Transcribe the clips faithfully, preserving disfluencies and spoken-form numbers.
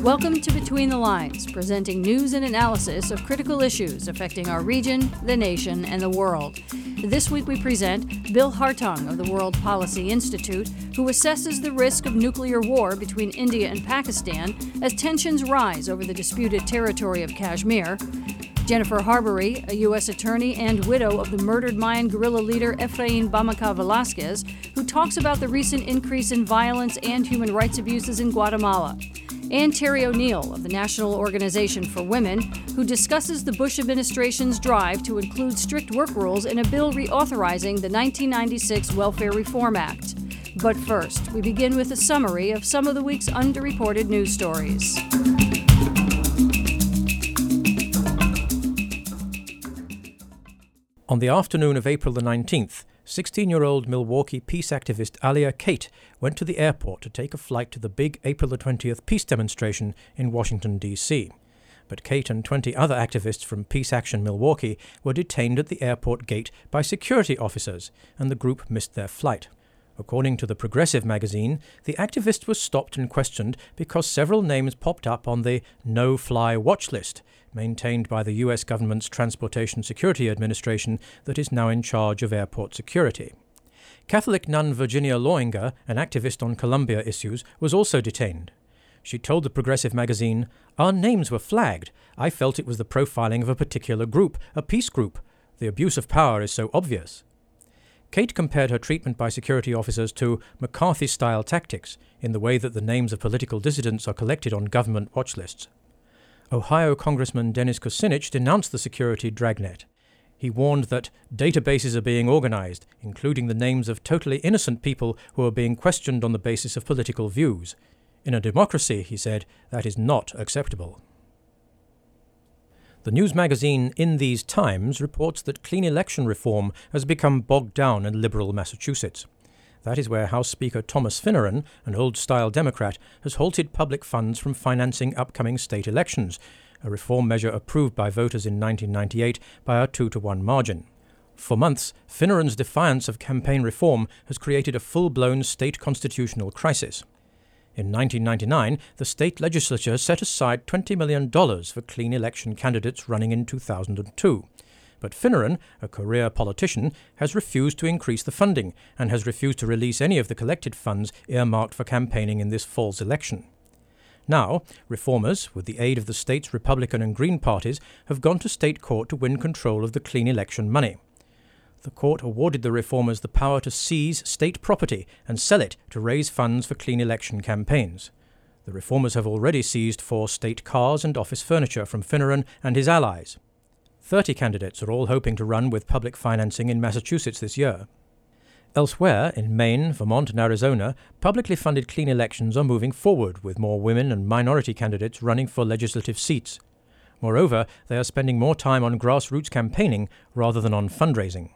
Welcome to Between the Lines, presenting news and analysis of critical issues affecting our region, the nation, and the world. This week we present Bill Hartung of the World Policy Institute, who assesses the risk of nuclear war between India and Pakistan as tensions rise over the disputed territory of Kashmir. Jennifer Harbury, a U S attorney and widow of the murdered Mayan guerrilla leader Efrain Bamaka Velasquez, who talks about the recent increase in violence and human rights abuses in Guatemala. And Terry O'Neill of the National Organization for Women, who discusses the Bush administration's drive to include strict work rules in a bill reauthorizing the nineteen ninety-six Welfare Reform Act. But first, we begin with a summary of some of the week's underreported news stories. On the afternoon of April the nineteenth, sixteen-year-old Milwaukee peace activist Alia Kate went to the airport to take a flight to the big April the twentieth peace demonstration in Washington, D C But Kate and twenty other activists from Peace Action Milwaukee were detained at the airport gate by security officers, and the group missed their flight. According to the Progressive magazine, the activists were stopped and questioned because several names popped up on the no-fly watch list, maintained by the U S government's Transportation Security Administration that is now in charge of airport security. Catholic nun Virginia Loinger, an activist on Columbia issues, was also detained. She told the Progressive magazine, "Our names were flagged. I felt it was the profiling of a particular group, a peace group. The abuse of power is so obvious." Kate compared her treatment by security officers to McCarthy-style tactics in the way that the names of political dissidents are collected on government watch lists. Ohio Congressman Dennis Kucinich denounced the security dragnet. He warned that databases are being organized, including the names of totally innocent people who are being questioned on the basis of political views. In a democracy, he said, that is not acceptable. The news magazine In These Times reports that clean election reform has become bogged down in liberal Massachusetts. That is where House Speaker Thomas Finneran, an old-style Democrat, has halted public funds from financing upcoming state elections, a reform measure approved by voters in nineteen ninety-eight by a two to one margin. For months, Finneran's defiance of campaign reform has created a full-blown state constitutional crisis. In nineteen ninety-nine, the state legislature set aside twenty million dollars for clean election candidates running in two thousand two. But Finneran, a career politician, has refused to increase the funding and has refused to release any of the collected funds earmarked for campaigning in this fall's election. Now, reformers, with the aid of the state's Republican and Green parties, have gone to state court to win control of the clean election money. The court awarded the reformers the power to seize state property and sell it to raise funds for clean election campaigns. The reformers have already seized four state cars and office furniture from Finneran and his allies. Thirty candidates are all hoping to run with public financing in Massachusetts this year. Elsewhere, in Maine, Vermont and Arizona, publicly funded clean elections are moving forward with more women and minority candidates running for legislative seats. Moreover, they are spending more time on grassroots campaigning rather than on fundraising.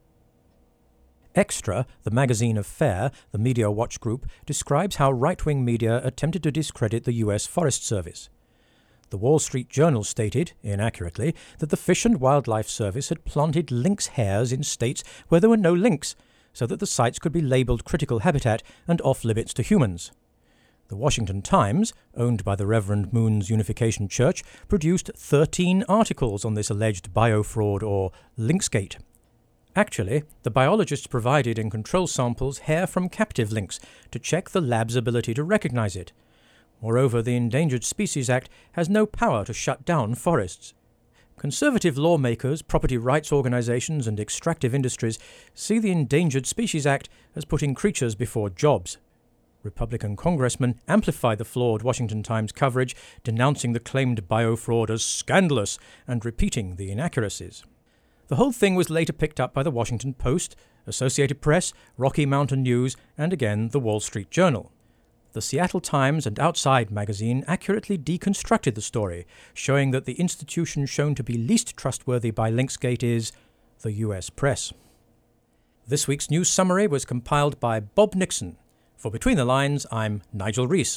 Extra, the magazine of FAIR, the media watch group, describes how right-wing media attempted to discredit the U S Forest Service. The Wall Street Journal stated, inaccurately, that the Fish and Wildlife Service had planted lynx hairs in states where there were no lynx, so that the sites could be labelled critical habitat and off-limits to humans. The Washington Times, owned by the Reverend Moon's Unification Church, produced thirteen articles on this alleged biofraud or lynxgate. Actually, the biologists provided in control samples hair from captive lynx to check the lab's ability to recognize it. Moreover, the Endangered Species Act has no power to shut down forests. Conservative lawmakers, property rights organizations, and extractive industries see the Endangered Species Act as putting creatures before jobs. Republican congressmen amplified the flawed Washington Times coverage, denouncing the claimed biofraud as scandalous and repeating the inaccuracies. The whole thing was later picked up by the Washington Post, Associated Press, Rocky Mountain News, and again the Wall Street Journal. The Seattle Times and Outside magazine accurately deconstructed the story, showing that the institution shown to be least trustworthy by Lynxgate is the U S press. This week's news summary was compiled by Bob Nixon. For Between the Lines, I'm Nigel Reese.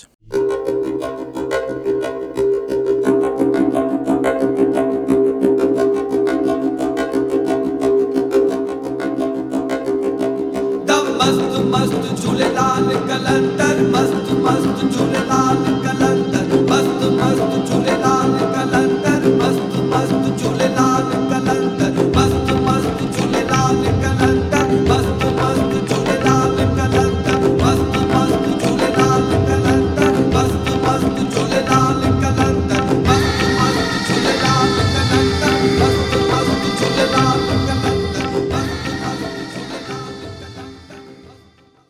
मस्त झूलेलाल कलंदर मस्त मस्त झूलेलाल कलंदर मस्त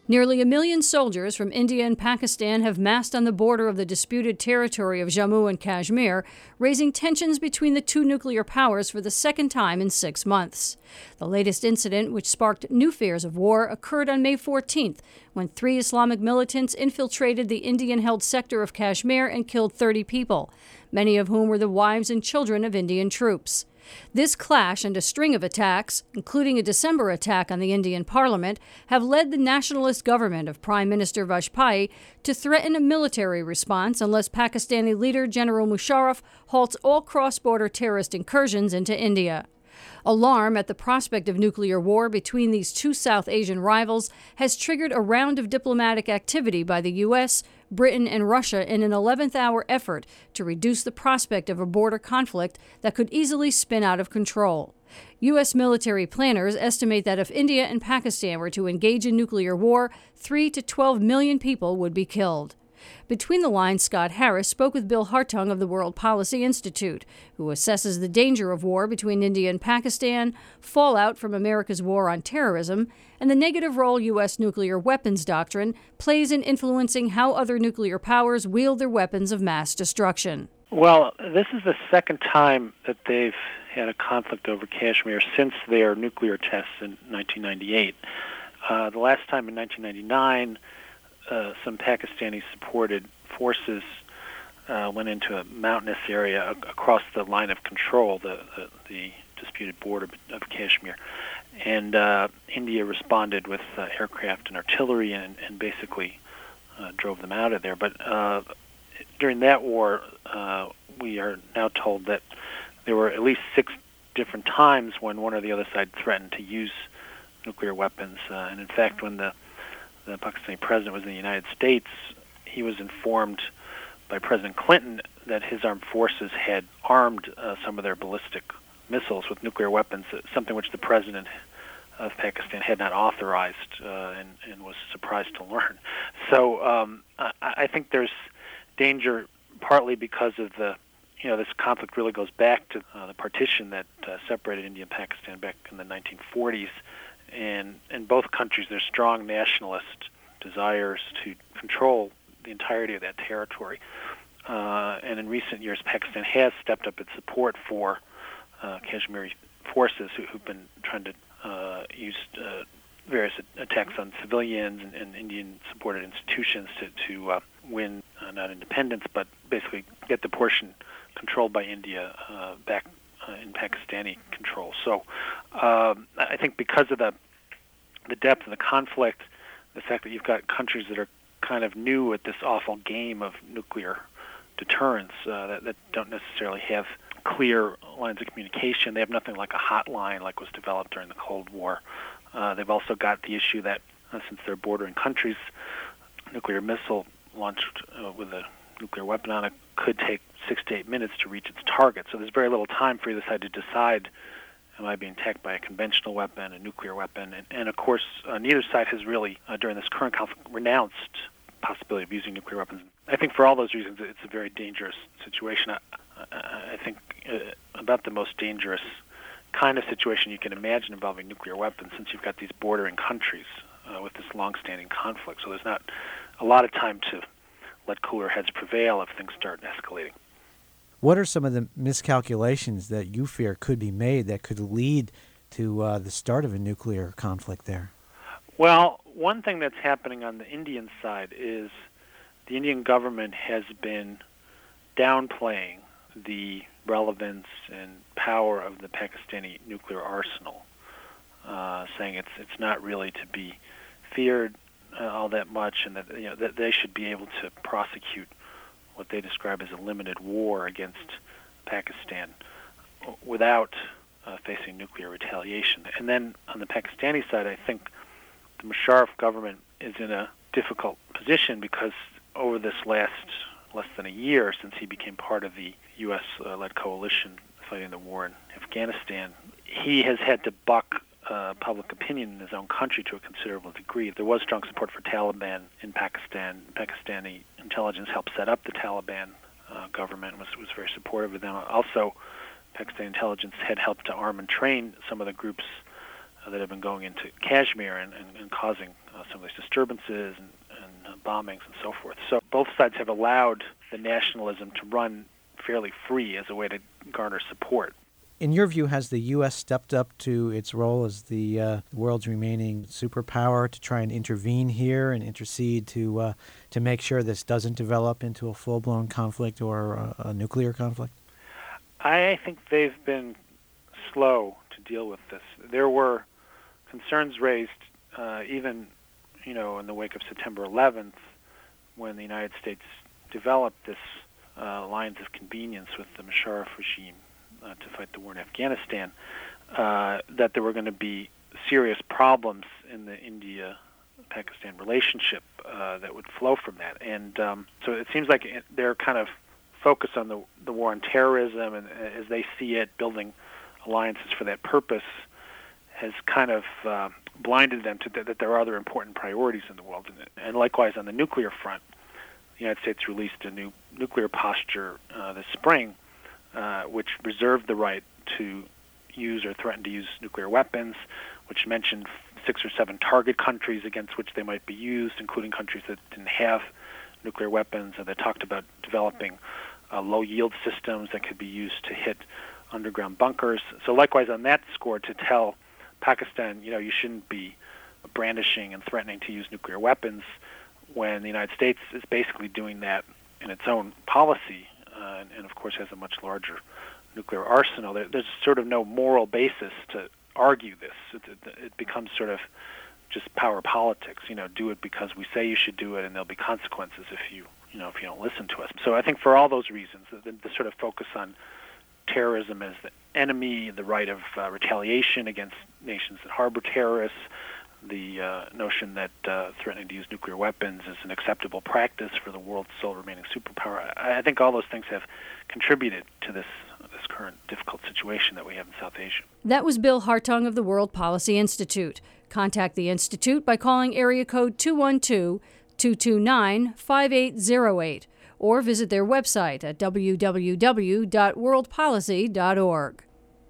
Nearly a million soldiers from India and Pakistan have massed on the border of the disputed territory of Jammu and Kashmir, raising tensions between the two nuclear powers for the second time in six months. The latest incident, which sparked new fears of war, occurred on May fourteenth, when three Islamic militants infiltrated the Indian-held sector of Kashmir and killed thirty people, many of whom were the wives and children of Indian troops. This clash and a string of attacks, including a December attack on the Indian parliament, have led the nationalist government of Prime Minister Vajpayee to threaten a military response unless Pakistani leader General Musharraf halts all cross-border terrorist incursions into India. Alarm at the prospect of nuclear war between these two South Asian rivals has triggered a round of diplomatic activity by the U S, Britain, and Russia in an eleventh-hour effort to reduce the prospect of a border conflict that could easily spin out of control. U S military planners estimate that if India and Pakistan were to engage in nuclear war, three to twelve million people would be killed. Between the lines, Scott Harris spoke with Bill Hartung of the World Policy Institute, who assesses the danger of war between India and Pakistan, fallout from America's war on terrorism, and the negative role U S nuclear weapons doctrine plays in influencing how other nuclear powers wield their weapons of mass destruction. Well, this is the second time that they've had a conflict over Kashmir since their nuclear tests in nineteen ninety-eight. Uh, the last time in nineteen ninety-nine, Uh, some Pakistani-supported forces uh, went into a mountainous area a- across the line of control, the, the, the disputed border of Kashmir. And uh, India responded with uh, aircraft and artillery and, and basically uh, drove them out of there. But uh, during that war, uh, we are now told that there were at least six different times when one or the other side threatened to use nuclear weapons. Uh, and in fact, when the the Pakistani president was in the United States, he was informed by President Clinton that his armed forces had armed uh, some of their ballistic missiles with nuclear weapons, something which the president of Pakistan had not authorized uh, and, and was surprised to learn. So um, I, I think there's danger partly because of the, you know, this conflict really goes back to uh, the partition that uh, separated India and Pakistan back in the nineteen forties. And in both countries, there's strong nationalist desires to control the entirety of that territory. Uh, and in recent years, Pakistan has stepped up its support for uh, Kashmiri forces who, who've been trying to uh, use uh, various attacks on civilians and, and Indian-supported institutions to, to uh, win uh, not independence, but basically get the portion controlled by India uh, back uh, in Pakistani control. So um, I think because of the the depth of the conflict, the fact that you've got countries that are kind of new at this awful game of nuclear deterrence uh, that, that don't necessarily have clear lines of communication. They have nothing like a hotline like was developed during the Cold War. Uh, they've also got the issue that uh, since they're bordering countries, nuclear missile launched uh, with a nuclear weapon on it could take six to eight minutes to reach its target. So there's very little time for either side to decide, am I being attacked by a conventional weapon, a nuclear weapon? And, and of course, uh, neither side has really, uh, during this current conflict, renounced possibility of using nuclear weapons. I think for all those reasons, it's a very dangerous situation. I, I, I think uh, about the most dangerous kind of situation you can imagine involving nuclear weapons, since you've got these bordering countries uh, with this long-standing conflict. So there's not a lot of time to let cooler heads prevail if things start escalating. What are some of the miscalculations that you fear could be made that could lead to uh, the start of a nuclear conflict there? Well, one thing that's happening on the Indian side is the Indian government has been downplaying the relevance and power of the Pakistani nuclear arsenal, uh, saying it's it's not really to be feared uh, all that much, and that you know that they should be able to prosecute what they describe as a limited war against Pakistan without uh, facing nuclear retaliation. And then on the Pakistani side, I think the Musharraf government is in a difficult position because over this last less than a year since he became part of the U S-led coalition fighting the war in Afghanistan, he has had to buck uh, public opinion in his own country to a considerable degree. There was strong support for Taliban in Pakistan. Pakistani intelligence helped set up the Taliban uh, government, was was very supportive of them. Also, Pakistani intelligence had helped to arm and train some of the groups uh, that have been going into Kashmir and, and, and causing uh, some of these disturbances and, and uh, bombings and so forth. So both sides have allowed the nationalism to run fairly free as a way to garner support. In your view, has the U S stepped up to its role as the uh, world's remaining superpower to try and intervene here and intercede to uh, to make sure this doesn't develop into a full-blown conflict or a, a nuclear conflict? I think they've been slow to deal with this. There were concerns raised uh, even, you know, in the wake of September eleventh, when the United States developed this uh, alliance of convenience with the Musharraf regime uh, to fight the war in Afghanistan, uh, that there were going to be serious problems in the India-Pakistan relationship uh, that would flow from that. And um, so it seems like they're kind of focused on the, the war on terrorism, and uh, as they see it, building alliances for that purpose has kind of uh, blinded them to th- that there are other important priorities in the world. And, and likewise, on the nuclear front, the United States released a new nuclear posture uh, this spring, uh, which reserved the right to use or threaten to use nuclear weapons, which mentioned six or seven target countries against which they might be used, including countries that didn't have nuclear weapons, and they talked about developing uh, low-yield systems that could be used to hit underground bunkers. So likewise on that score, to tell Pakistan, you know, you shouldn't be brandishing and threatening to use nuclear weapons when the United States is basically doing that in its own policy, uh, and, and of course has a much larger nuclear arsenal. There, there's sort of no moral basis to argue this. It, it, it becomes sort of just power politics. You know, do it because we say you should do it, and there'll be consequences if you, you know, if you don't listen to us. So I think for all those reasons, the, the sort of focus on terrorism as the enemy, the right of uh, retaliation against nations that harbor terrorists, the uh, notion that uh, threatening to use nuclear weapons is an acceptable practice for the world's sole remaining superpower. I, I think all those things have contributed to this this current difficult situation that we have in South Asia. That was Bill Hartung of the World Policy Institute. Contact the Institute by calling area code two one two, two two nine, five eight zero eight or visit their website at w w w dot world policy dot org.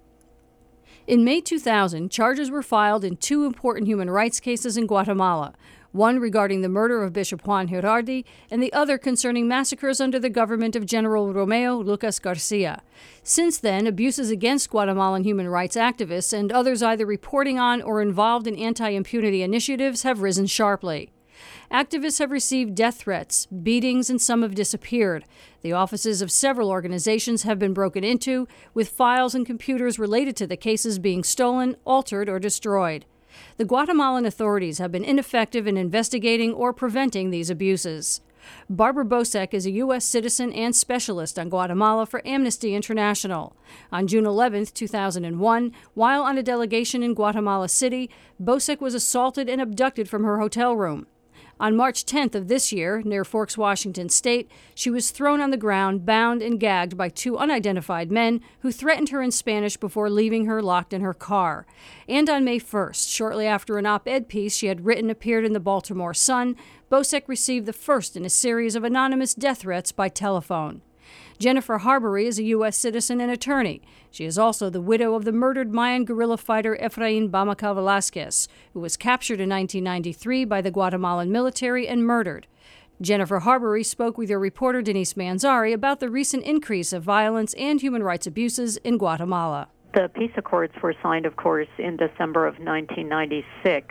In May two thousand, charges were filed in two important human rights cases in Guatemala, one regarding the murder of Bishop Juan Girardi and the other concerning massacres under the government of General Romeo Lucas Garcia. Since then, abuses against Guatemalan human rights activists and others either reporting on or involved in anti-impunity initiatives have risen sharply. Activists have received death threats, beatings, and some have disappeared. The offices of several organizations have been broken into, with files and computers related to the cases being stolen, altered, or destroyed. The Guatemalan authorities have been ineffective in investigating or preventing these abuses. Barbara Bosek is a U S citizen and specialist on Guatemala for Amnesty International. On June eleventh, two thousand one, while on a delegation in Guatemala City, Bosek was assaulted and abducted from her hotel room. On March tenth of this year, near Forks, Washington State, she was thrown on the ground, bound and gagged by two unidentified men who threatened her in Spanish before leaving her locked in her car. And on May first, shortly after an op-ed piece she had written appeared in the Baltimore Sun, Bosek received the first in a series of anonymous death threats by telephone. Jennifer Harbury is a U S citizen and attorney. She is also the widow of the murdered Mayan guerrilla fighter Efrain Bamaca Velasquez, who was captured in nineteen ninety-three by the Guatemalan military and murdered. Jennifer Harbury spoke with your reporter Denise Manzari about the recent increase of violence and human rights abuses in Guatemala. The peace accords were signed, of course, in December of nineteen ninety-six.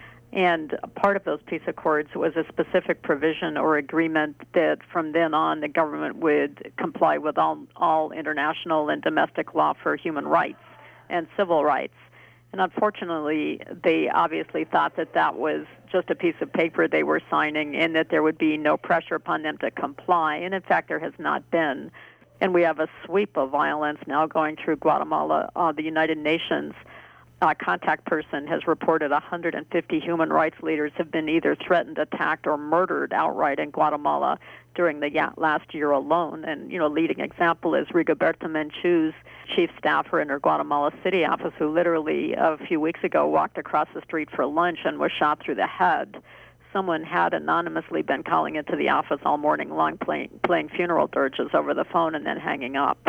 And part of those peace accords was a specific provision or agreement that from then on the government would comply with all, all international and domestic law for human rights and civil rights. And unfortunately, they obviously thought that that was just a piece of paper they were signing and that there would be no pressure upon them to comply. And in fact, there has not been. And we have a sweep of violence now going through Guatemala. Uh, the United Nations Uh, contact person has reported one hundred fifty human rights leaders have been either threatened, attacked, or murdered outright in Guatemala during the yeah, last year alone. And, you know, leading example is Rigoberta Menchú's chief staffer in her Guatemala City office, who literally a few weeks ago walked across the street for lunch and was shot through the head. Someone had anonymously been calling into the office all morning long, playing, playing funeral dirges over the phone and then hanging up.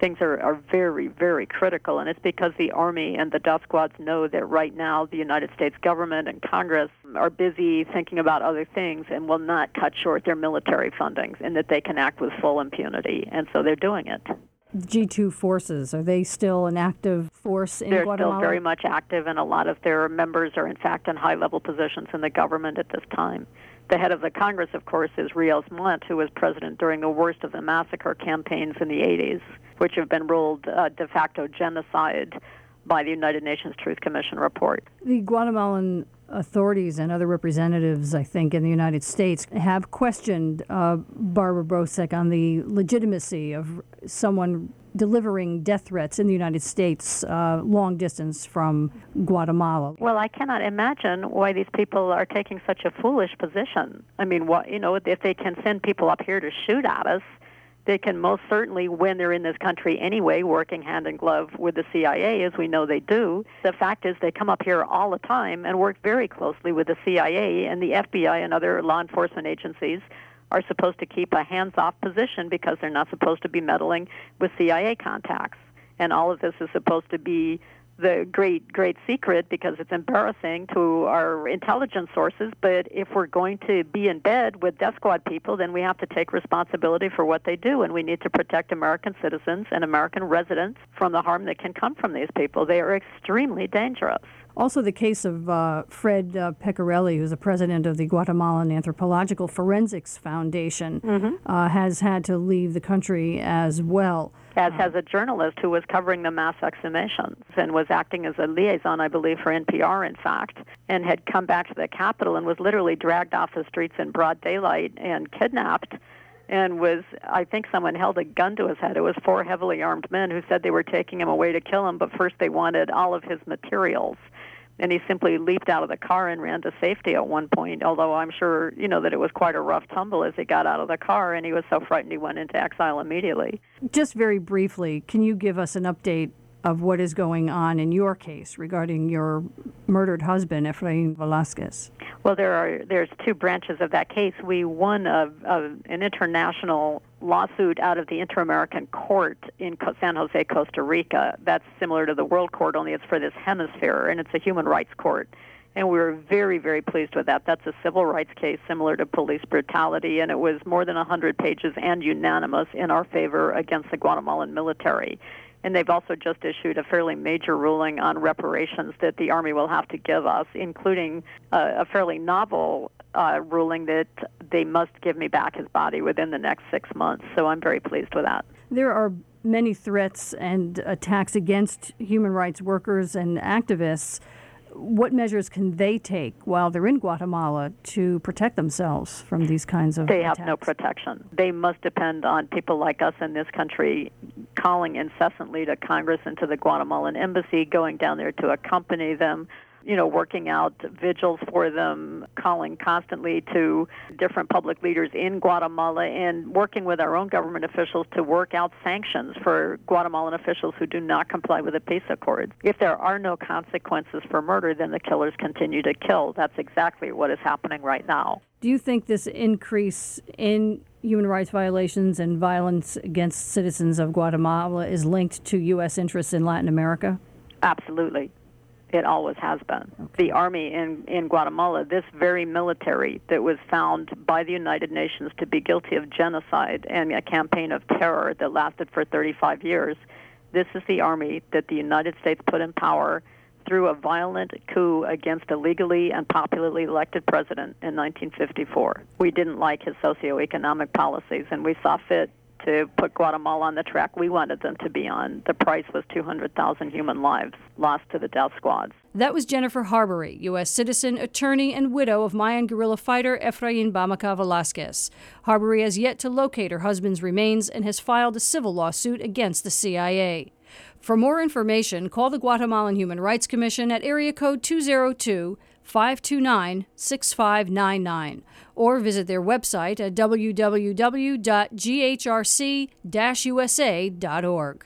things are, are very, very critical, and it's because the Army and the death squads know that right now the United States government and Congress are busy thinking about other things and will not cut short their military fundings, and that they can act with full impunity, and so they're doing it. G two forces, are they still an active force in They're Guatemala? They're still very much active, and a lot of their members are, in fact, in high-level positions in the government at this time. The head of the Congress, of course, is Rios Montt, who was president during the worst of the massacre campaigns in the eighties, which have been ruled uh, de facto genocide by the United Nations Truth Commission report. The Guatemalan authorities and other representatives, I think, in the United States have questioned uh, Barbara Brosek on the legitimacy of someone delivering death threats in the United States uh, long distance from Guatemala. Well, I cannot imagine why these people are taking such a foolish position. I mean, what, you know, if they can send people up here to shoot at us, they can most certainly, when they're in this country anyway, working hand in glove with the C I A, as we know they do. The fact is they come up here all the time and work very closely with the C I A, and the F B I and other law enforcement agencies are supposed to keep a hands-off position because they're not supposed to be meddling with C I A contacts. And all of this is supposed to be the great, great secret because it's embarrassing to our intelligence sources. But if we're going to be in bed with death squad people, then we have to take responsibility for what they do, and we need to protect American citizens and American residents from the harm that can come from these people. They are extremely dangerous. Also, the case of uh, Fred uh, Pecorelli, who's the president of the Guatemalan Anthropological Forensics Foundation, mm-hmm. uh, has had to leave the country as well. As has a journalist who was covering the mass exhumations and was acting as a liaison, I believe, for N P R, in fact, and had come back to the Capitol and was literally dragged off the streets in broad daylight and kidnapped. And was, I think someone held a gun to his head. It was four heavily armed men who said they were taking him away to kill him, but first they wanted all of his materials. And he simply leaped out of the car and ran to safety at one point, although I'm sure, you know, that it was quite a rough tumble as he got out of the car, and he was so frightened he went into exile immediately. Just very briefly, can you give us an update of what is going on in your case regarding your murdered husband, Efrain Velasquez? Well, there are there's two branches of that case. We won a, a, an international lawsuit out of the Inter-American Court in San Jose, Costa Rica. That's similar to the World Court, only it's for this hemisphere, and it's a human rights court. And we were very, very pleased with that. That's a civil rights case similar to police brutality, and it was more than one hundred pages and unanimous in our favor against the Guatemalan military. And they've also just issued a fairly major ruling on reparations that the Army will have to give us, including uh, a fairly novel uh, ruling that they must give me back his body within the next six months. So I'm very pleased with that. There are many threats and attacks against human rights workers and activists. What measures can they take while they're in Guatemala to protect themselves from these kinds of They attacks? have no protection. They must depend on people like us in this country calling incessantly to Congress and to the Guatemalan embassy, going down there to accompany them, you know, working out vigils for them, calling constantly to different public leaders in Guatemala, and working with our own government officials to work out sanctions for Guatemalan officials who do not comply with the peace accords. If there are no consequences for murder, then the killers continue to kill. That's exactly what is happening right now. Do you think this increase in human rights violations and violence against citizens of Guatemala is linked to U S interests in Latin America? Absolutely. It always has been. Okay. The Army in, in Guatemala, this very military that was found by the United Nations to be guilty of genocide and a campaign of terror that lasted for thirty-five years, this is the Army that the United States put in power through a violent coup against a legally and popularly elected president in nineteen fifty-four. We didn't like his socioeconomic policies, and we saw fit to put Guatemala on the track we wanted them to be on. The price was two hundred thousand human lives lost to the death squads. That was Jennifer Harbury, U S citizen, attorney, and widow of Mayan guerrilla fighter Efrain Bamaca Velasquez. Harbury has yet to locate her husband's remains and has filed a civil lawsuit against the C I A. For more information, call the Guatemalan Human Rights Commission at area code two oh two, five two nine, six five nine nine or visit their website at w w w dot g h r c dash u s a dot org.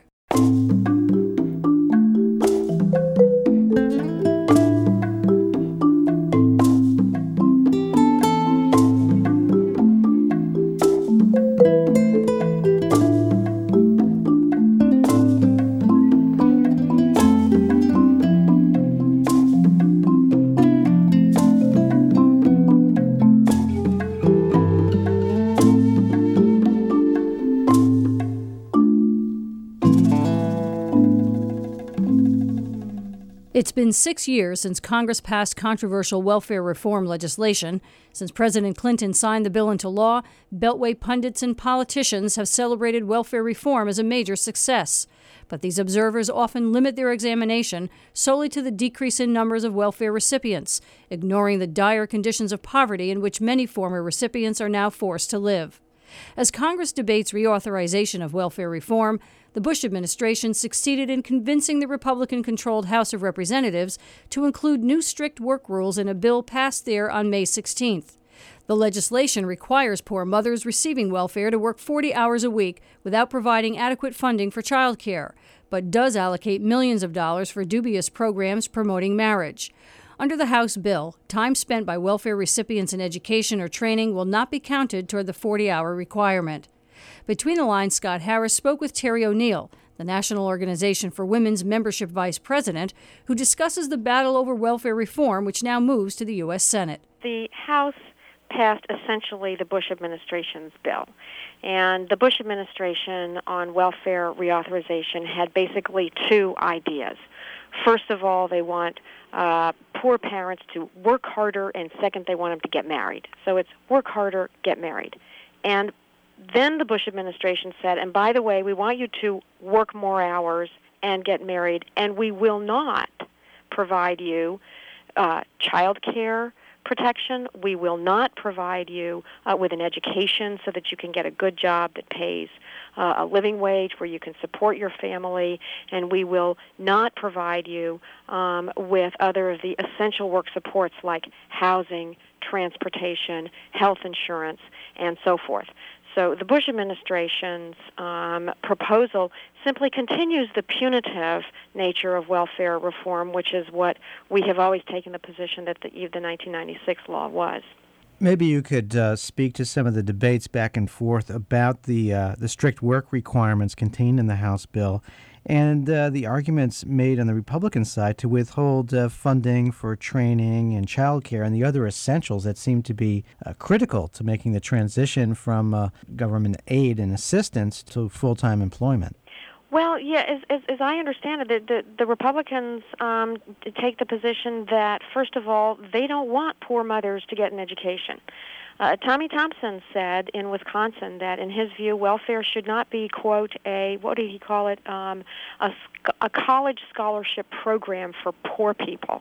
It's been six years since Congress passed controversial welfare reform legislation. Since President Clinton signed the bill into law, Beltway pundits and politicians have celebrated welfare reform as a major success. But these observers often limit their examination solely to the decrease in numbers of welfare recipients, ignoring the dire conditions of poverty in which many former recipients are now forced to live. As Congress debates reauthorization of welfare reform, the Bush administration succeeded in convincing the Republican-controlled House of Representatives to include new strict work rules in a bill passed there on May sixteenth. The legislation requires poor mothers receiving welfare to work forty hours a week without providing adequate funding for child care, but does allocate millions of dollars for dubious programs promoting marriage. Under the House bill, time spent by welfare recipients in education or training will not be counted toward the forty-hour requirement. Between the Lines, Scott Harris spoke with Terry O'Neill, the National Organization for Women's Membership Vice President, who discusses the battle over welfare reform, which now moves to the U S Senate. The House passed essentially the Bush administration's bill. And the Bush administration on welfare reauthorization had basically two ideas. First of all, they want uh, poor parents to work harder, and second, they want them to get married. So it's work harder, get married. And then the Bush administration said, and by the way, we want you to work more hours and get married, and we will not provide you uh, child care protection. We will not provide you uh, with an education so that you can get a good job that pays uh, a living wage where you can support your family, and we will not provide you um, with other of the essential work supports like housing, transportation, health insurance, and so forth. So the Bush administration's um, proposal simply continues the punitive nature of welfare reform, which is what we have always taken the position that the, the nineteen ninety-six law was. Maybe you could uh, speak to some of the debates back and forth about the uh, the strict work requirements contained in the House bill and uh, the arguments made on the Republican side to withhold uh, funding for training and child care and the other essentials that seem to be uh, critical to making the transition from uh, government aid and assistance to full-time employment. Well, yeah, as, as, as I understand it, the, the, the Republicans um, take the position that, first of all, they don't want poor mothers to get an education. Uh, Tommy Thompson said in Wisconsin that, in his view, welfare should not be, quote, a, what did he call it, um, a, a college scholarship program for poor people.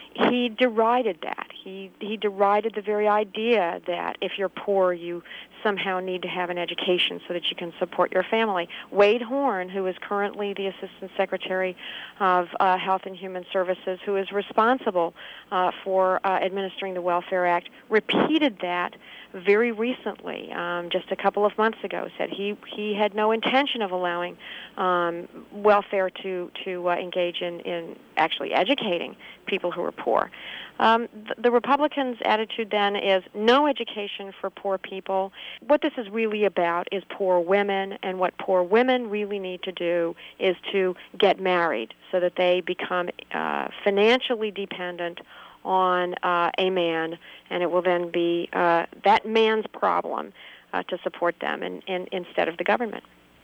He derided that. He he derided the very idea that if you're poor, you somehow need to have an education so that you can support your family. Wade Horn, who is currently the Assistant Secretary of uh, Health and Human Services, who is responsible uh, for uh, administering the Welfare Act, repeated that very recently, um, just a couple of months ago, said he, he had no intention of allowing um, welfare to, to uh, engage in, in actually educating people who are poor. Um, the, the Republicans' attitude then is no education for poor people. What this is really about is poor women, and what poor women really need to do is to get married so that they become uh, financially dependent on uh, a man, and it will then be uh, that man's problem uh, to support them in, in, instead of the government.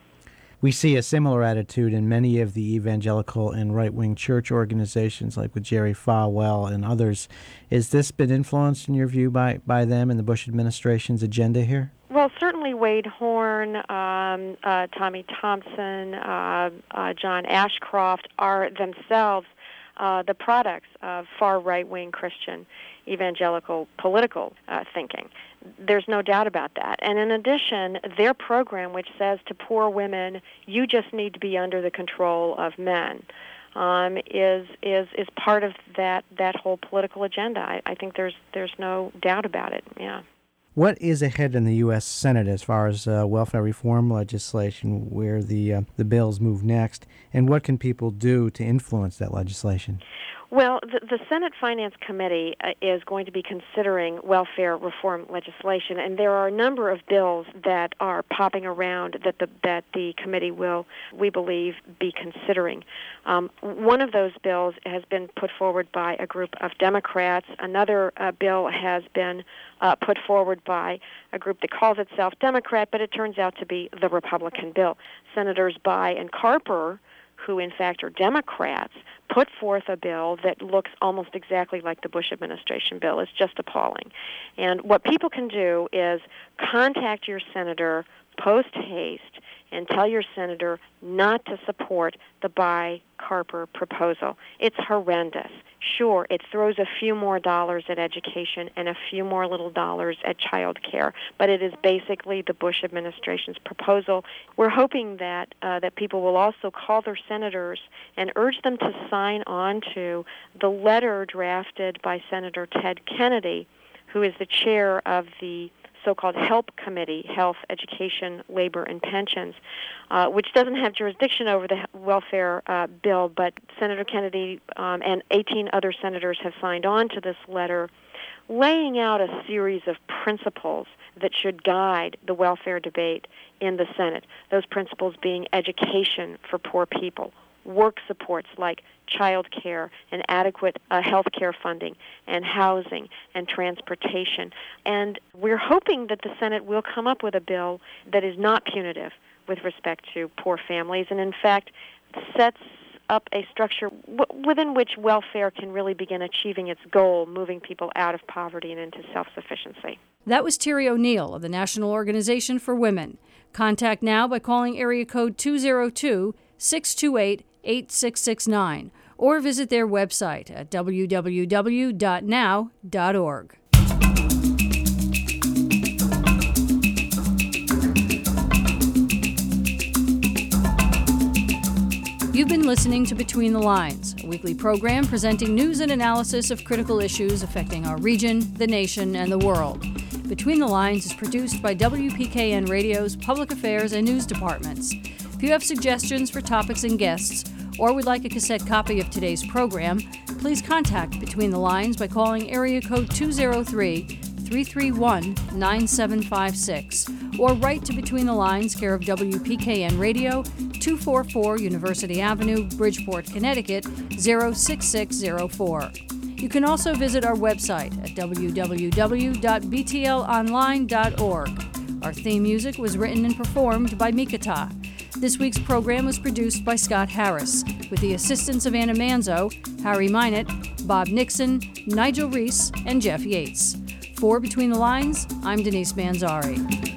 We see a similar attitude in many of the evangelical and right-wing church organizations, like with Jerry Falwell and others. Has this been influenced, in your view, by, by them and the Bush administration's agenda here? Well, certainly Wade Horn, um, uh, Tommy Thompson, uh, uh, John Ashcroft are themselves uh, the products of far right-wing Christian evangelical political uh, thinking. There's no doubt about that. And in addition, their program, which says to poor women, you just need to be under the control of men, um, is is is part of that that whole political agenda. I, I think there's there's no doubt about it. Yeah. What is ahead in the U S Senate as far as uh, welfare reform legislation, where the uh, the bills move next, and what can people do to influence that legislation? Well, the, the Senate Finance Committee uh, is going to be considering welfare reform legislation, and there are a number of bills that are popping around that the that the committee will, we believe, be considering. Um, one of those bills has been put forward by a group of Democrats. Another uh, bill has been uh, put forward by a group that calls itself Democrat, but it turns out to be the Republican bill. Senators Bayh and Carper, who in fact are Democrats, put forth a bill that looks almost exactly like the Bush administration bill. It's just appalling. And what people can do is contact your senator post haste and tell your senator not to support the Buy Carper proposal. It's horrendous. Sure, it throws a few more dollars at education and a few more little dollars at child care, but it is basically the Bush administration's proposal. We're hoping that uh, that people will also call their senators and urge them to sign on to the letter drafted by Senator Ted Kennedy, who is the chair of the so-called HELP Committee, Health, Education, Labor, and Pensions, uh, which doesn't have jurisdiction over the welfare uh, bill, but Senator Kennedy um, and eighteen other senators have signed on to this letter, laying out a series of principles that should guide the welfare debate in the Senate, those principles being education for poor people, work supports like child care and adequate uh, health care funding and housing and transportation. And we're hoping that the Senate will come up with a bill that is not punitive with respect to poor families and, in fact, sets up a structure w- within which welfare can really begin achieving its goal, moving people out of poverty and into self-sufficiency. That was Terry O'Neill of the National Organization for Women. Contact now by calling area code two oh two, six two eight, eight six six nine or visit their website at w w w dot now dot org. You've been listening to Between the Lines, a weekly program presenting news and analysis of critical issues affecting our region, the nation, and the world. Between the Lines is produced by W P K N Radio's Public Affairs and News Departments. If you have suggestions for topics and guests, or would like a cassette copy of today's program, please contact Between the Lines by calling area code two oh three, three three one, nine seven five six or write to Between the Lines, care of W P K N Radio, two forty-four University Avenue, Bridgeport, Connecticut, zero six six zero four. You can also visit our website at w w w dot b t l online dot org. Our theme music was written and performed by Mikata. This week's program was produced by Scott Harris, with the assistance of Anna Manzo, Harry Minott, Bob Nixon, Nigel Reese, and Jeff Yates. For Between the Lines, I'm Denise Manzari.